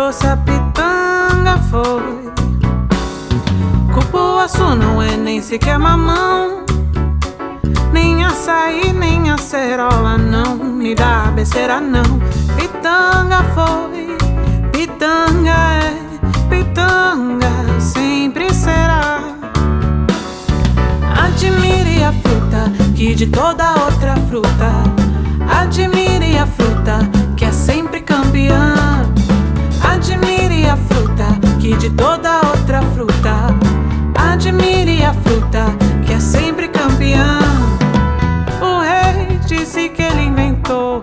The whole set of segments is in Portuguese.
doce a pitanga foi. Cupuaçu não é nem sequer mamão, nem açaí, nem acerola, não me dá besteira não. Pitanga foi, pitanga é, pitanga sempre será. Admire a fruta que de toda outra fruta, admire a fruta que é sempre campeã. Admire a fruta que de toda outra fruta, admire a fruta que é sempre campeã. O rei disse que ele inventou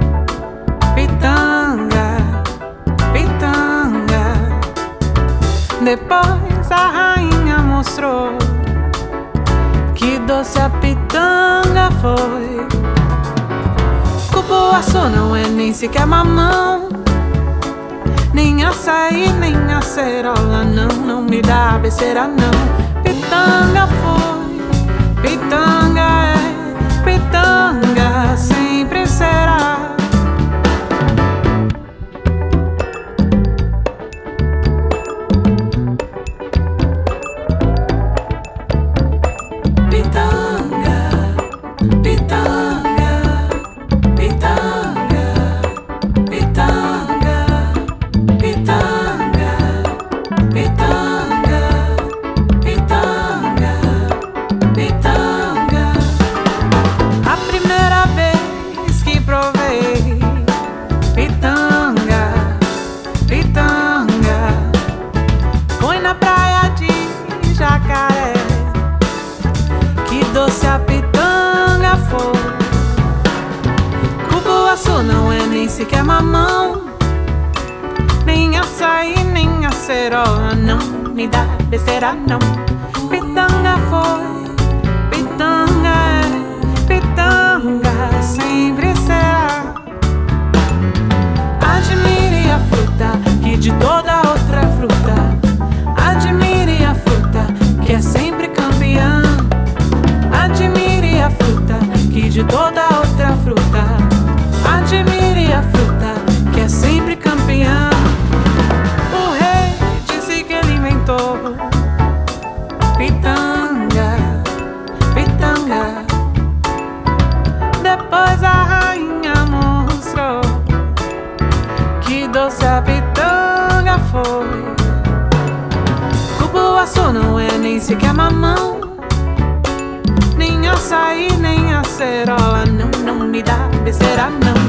pitanga, pitanga. Depois a rainha mostrou que doce a pitanga foi. Cupuaçu não é nem sequer mamão, nem açaí, nem acerola, não me dá besteira não. Pitanga foi, pitanga é, pitanga sempre será. Pitanga, pitanga, pitanga, pitanga, pitanga, pitanga, pitanga, pitanga. A primeira vez que provei pitanga, pitanga, foi na praia de Jacaré. Que doce a pitanga foi. Cupuaçu não é nem sequer mamão, nem açaí, nem acerola, não me dá besteira não. Pitanga foi, pitanga é, pitanga sempre será. Admire a fruta que de toda outra fruta, admire a fruta que é sempre campeã. Admire a fruta que de toda outra fruta, admire a fruta que é sempre campeã. O rei disse que ele inventou pitanga, pitanga. Depois a rainha mostrou que doce a pitanga foi. Cupuaçu não é nem sequer mamão, nem açaí, nem acerola, não me dá besteira não.